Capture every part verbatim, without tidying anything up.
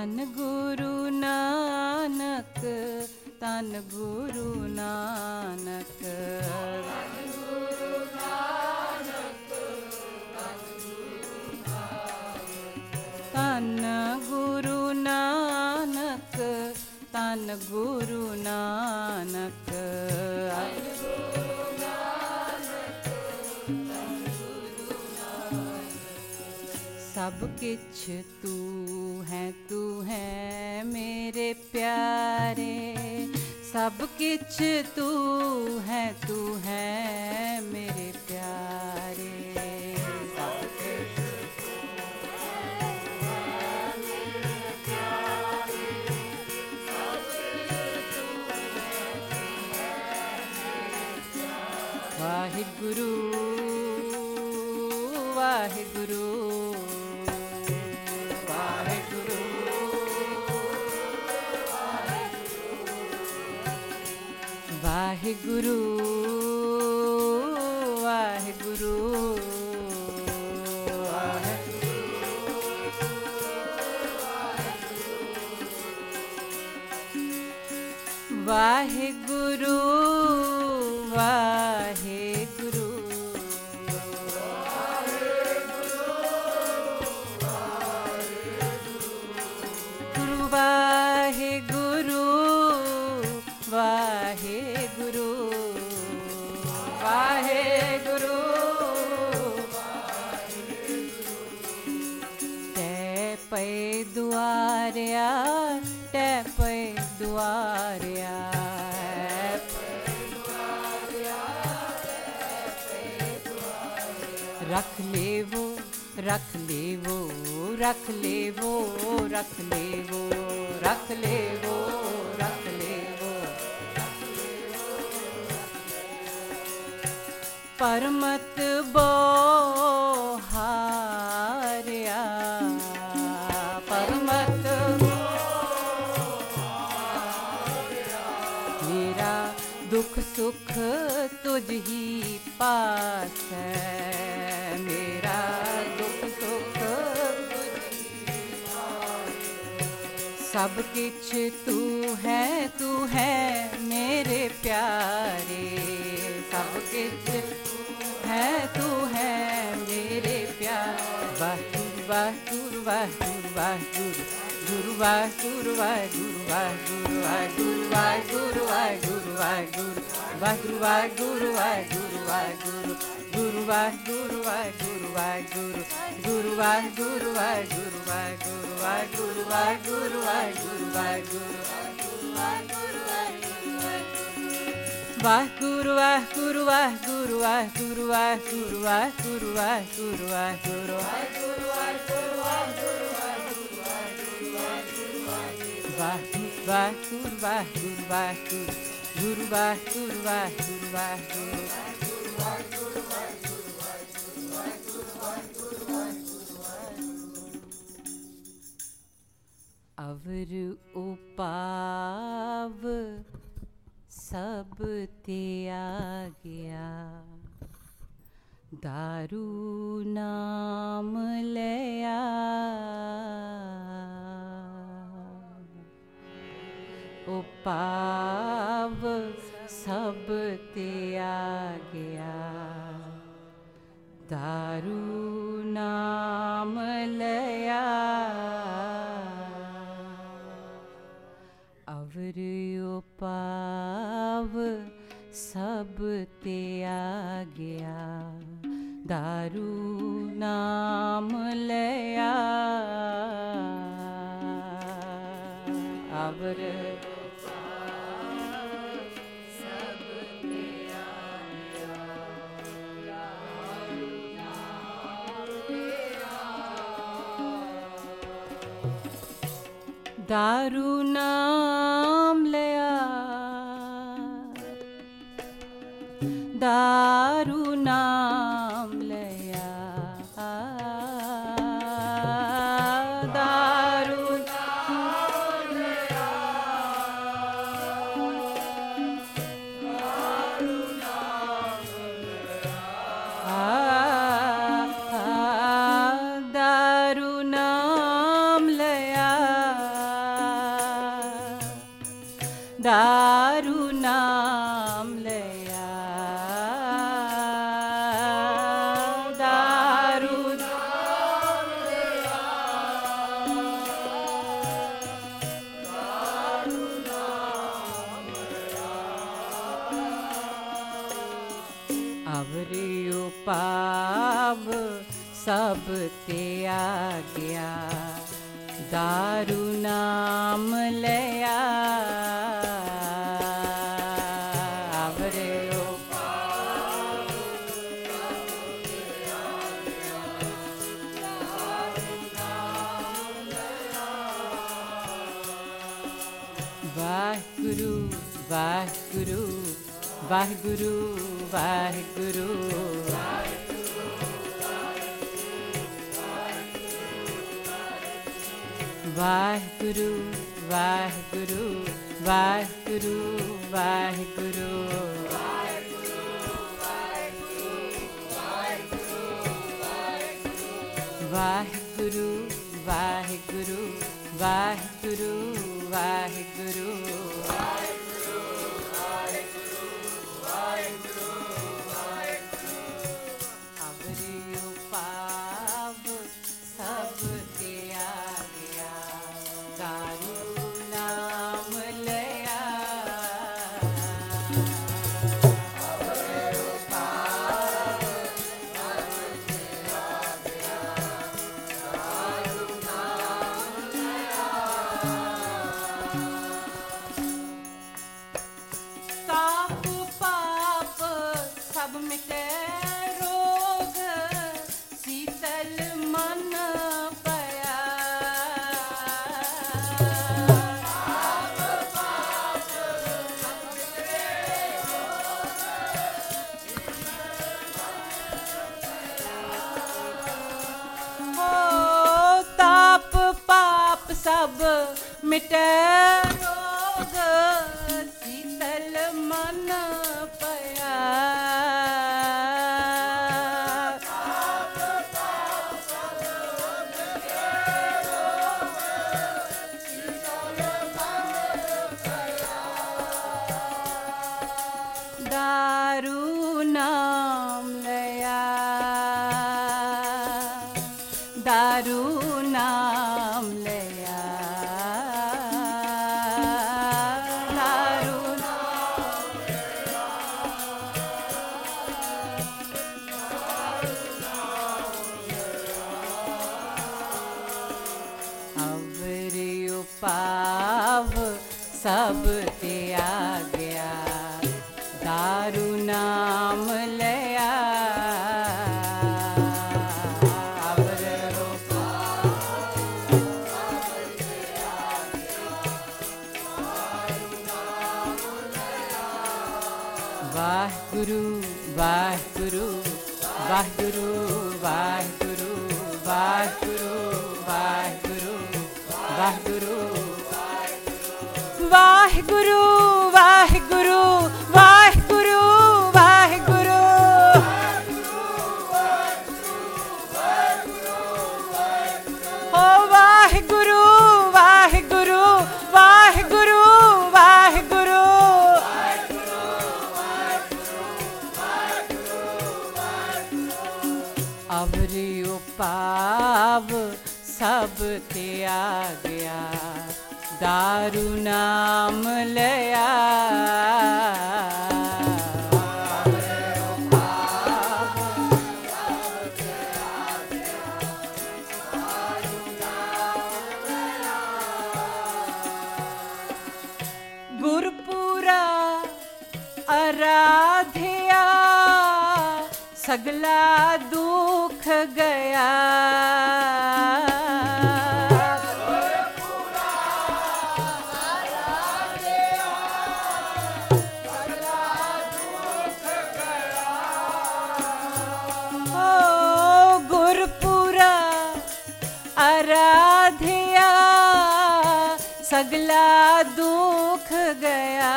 ਧੰਨ ਗੁਰੂ ਨਾਨਕ, ਧੰਨ ਗੁਰੂ ਨਾਨਕ, ਧੰਨ ਗੁਰੂ ਨਾਨਕ, ਧੰਨ ਗੁਰੂ ਨਾਨਕ, ਧੰਨ ਗੁਰੂ ਨਾਨਕ, सब किछ तू है, तू है मेरे प्यारे, सब किछ तू है, तू है मेरे प्यारे, सब किछ वाहिगुरु वाहिगुरु वाहिगुरु वाहिगुरु वाहिगुरु वाहिगुरु गुरु वाहिगुरु वाहिगुरु वाहिगुरु टै पै दुआरिया, टै पै दुआरिया, रख ले वो, रख ले वो, रख ले वो, रख ले वो, रख ले वो, रख ले वो, परमत बोहारिया, परमत मेरा दुख सुख तुझ ही पास है, मेरा दुख सुख सब किछ तू है, तू है मेरे प्यारे, सब किछ है, तू है मेरे प्यारे, वाहिगुरु वाहिगुरु वाहिगुरु वाहिगुरु गुरु वाहिगुरु वाहिगुरु वाहिगुरु वाहिगुरु वाहिगुरु वाहिगुरु वाहिगुरु वाहिगुरु वाहिगुरु वाहिगुरु वाहिगुरु गुरु वाहिगुरु वाहिगुरु वाहिगुरु गुरु वाहिगुरु वाहिगुरु वाहिगुरु वाहिगुरु वाहिगुरु वाहिगुरु वाहिगुरु वाहिगुरु वाहिगुरु वाहिगुरु वाहिगुरु वाहिगुरु वाहिगुरु वाहिगुरु वाहिगुरु वाहिगुरु वाहिगुरु वाहिगुरु वाहिगुरु गुरु वाहिगुरु वाहिगुरु वाहिगुरु अवर उपाव सब त्यागया, दारू नाम लिया, उपाव सब त्यागया, दारू नाम लिया, अवर उपाव सब त्यागया, दारू नाम लिया, अवर दारू नाम लिया, दारू नाम लिया, दारू नाम लिया, दारू नाम लिया, दारू नाम लिया, अवरियो पाव सब त्याग्या, दारू नाम लया। अवरियो पाव सब त्याग्या, दारू नाम लया। वाहिगुरु वाहिगुरु वाहिगुरु वाहिगुरु वाहिगुरु वाहिगुरु वाहिगुरु वाहिगुरु वाहिगुरु वाहिगुरु वाहिगुरु वाहिगुरु अवरियो पाव सब त्याग्या, दारू नाम लया। अवरियो पाव सब त्याग्या, दारू नाम लया। ताप पाप सब मिटे रोग, शीतल मन पया। ताप पाप सब मिटे रोग, ओ ताप पाप सब मिटे रोग, शीतल मन पया। ताप पाप सब मिटे रोग, शीतल मन पया। दारू नाम लया, दारू नाम लया, दारू नाम लया। अवरियो पाव सब त्याग्या, दारू नाम लया। अवरियो पाव सब त्याग्या, दारू नाम लया। वाहिगुरु वाहिगुरु वाहिगुरु वाहिगुरु वाहिगुरु वाहिगुरु वाहिगुरु वाहिगुरु वाहिगुरु वाहिगुरु वाहिगुरु ओ वाहिगुरु वाहिगुरु वाहिगुरु वाहिगुरु अवरियो पाव सब त्याग्या, दारू नाम लया। अवरियो पाव सब त्याग्या, दारू नाम लया। गुरपुरा आराध्या, सगला दुख गया। गुरपुरा आराध्या, सगला दुख गया। ओ गुरपुरा आराध्या, सगला दुख गया।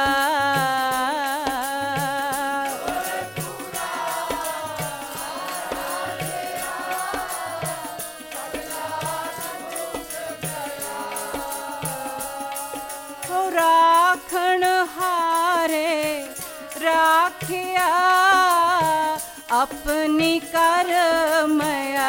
राखण हारे राखिया, अपनी कर मया।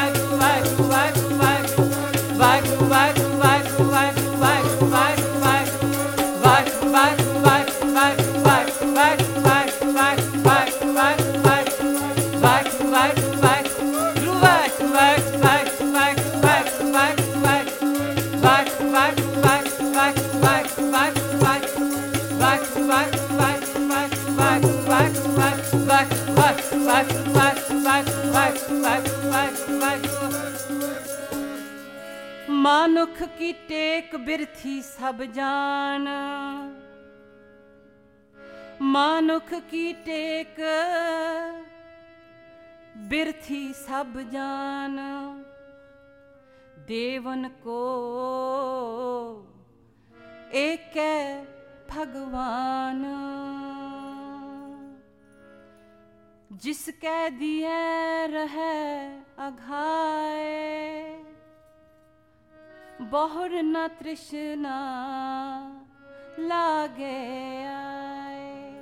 मानुख की टेक बिरथी सब जान, मानुख की टेक बिरथी सब जान, देवन को एक भगवान, जिसके दिए रहे अघाए, बहुर न तृष्णा लागे आए,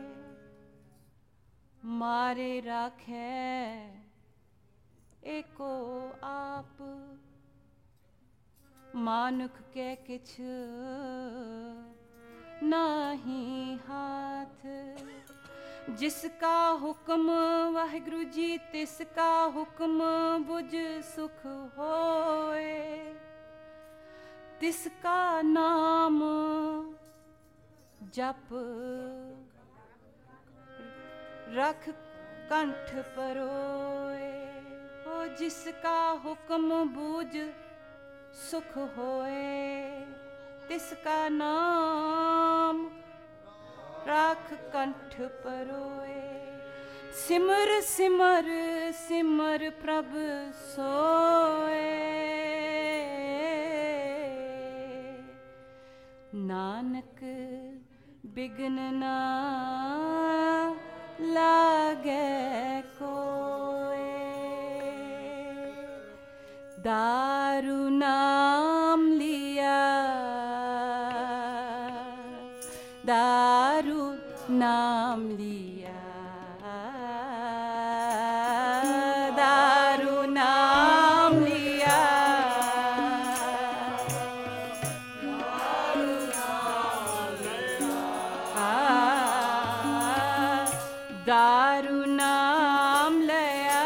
मारे राखे एको आप, मानुख के किछ नाही हाथ, जिसका हुक्म वाहिगुरु जी तिसका हुक्म बुझ सुख होए, तिसका नाम जप रख कंठ परोए। हो जिसका हुक्म बूझ सुख होए, तिसका नाम राख कंठ परोए। सिमर सिमर सिमर प्रभ सोए, नानक बिघ्न ना लागे कोए। दारू नाम लिया, दारू नाम लिया, दारू नाम लिया, दारू नाम लिया,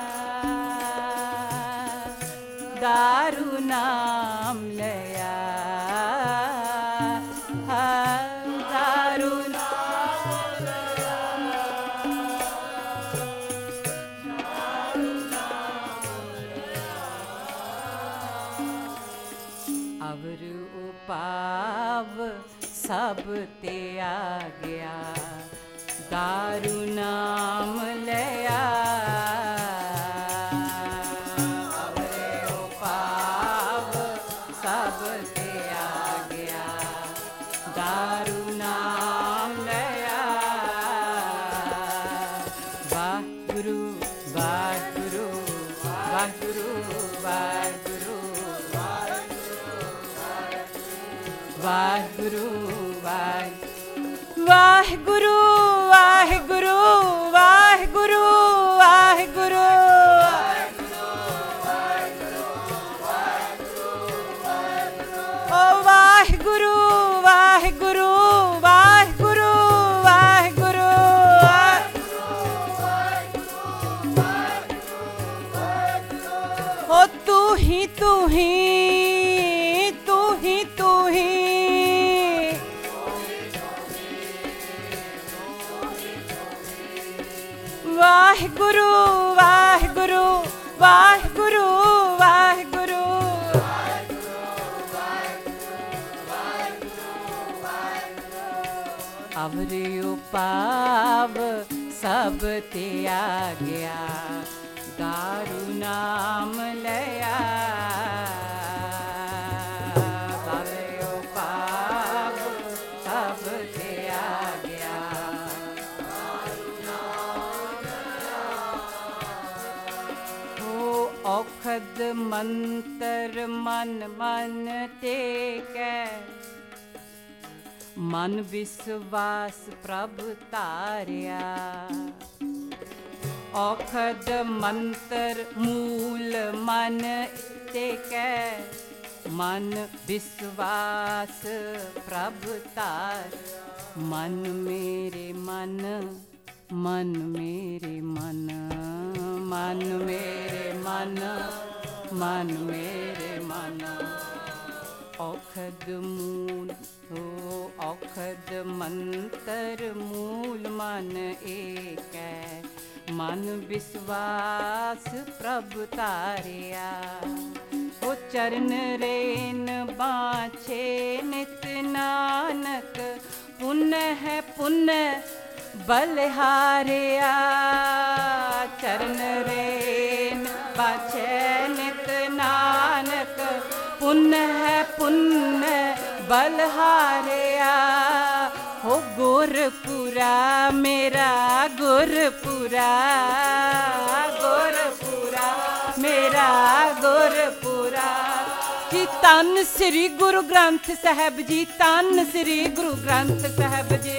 दारू नाम लिया, दारू अवर उपाव सब ते आ गया, दारू नाम लिया। अवरे उपाव सब ते आ गया, दारू नाम लिया। वाहिगुरु वाहिगुरु वाहिगुरु वाहिगुरु वाहिगुरु वाहिगुरु वाहिगुरु वाहिगुरु वाहिगुरु ओ वाहिगुरु वाहिगुरु वाहिगुरु वाहिगुरु ओ तू ही तू ही तू ही तू ही वाहिगुरु वाहिगुरु वाहिगुरु वाहिगुरु अवरे उपाव सब ते आ गया, दारू नाम लिया। अवरे उपाव सब ते आ गया, औखद मंत्र मन मन टेकै, मन विश्वास प्रभ तारिया। औखद मंत्र मूल मन टेकै, मन विश्वास प्रभ तार। मन मेरे मन मन मेरे मन मन मेरे मन मन मेरे मन औखद मूल हो औखद मंत्र मूल मन एक है, मन विश्वास प्रभ तारिया। ओ चरण रेन बाछे नित नानक, पुण्य है पुण्य बलिहारिया। चरण रेन बाछे नित नानक, पुण्य है पुण्य बलिहारिया। हो गुरपुरा मेरा गुरपुरा, गुरपुरा मेरा गुरपुरा। जी तन श्री गुरु ग्रंथ साहब जी, तन श्री गुरु ग्रंथ साहब जी।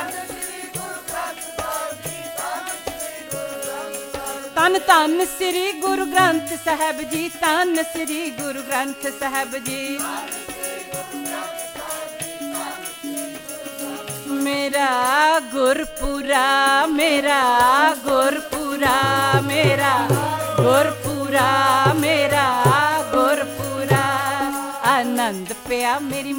तन तन श्री गुरु ग्रंथ साहब जी, तन श्री गुरु ग्रंथ साहब जी। मेरा गुरपुरा मेरा गुरपुरा मेरा गुरपुरा मेरा गुरपुरा। आनंद पिया मेरी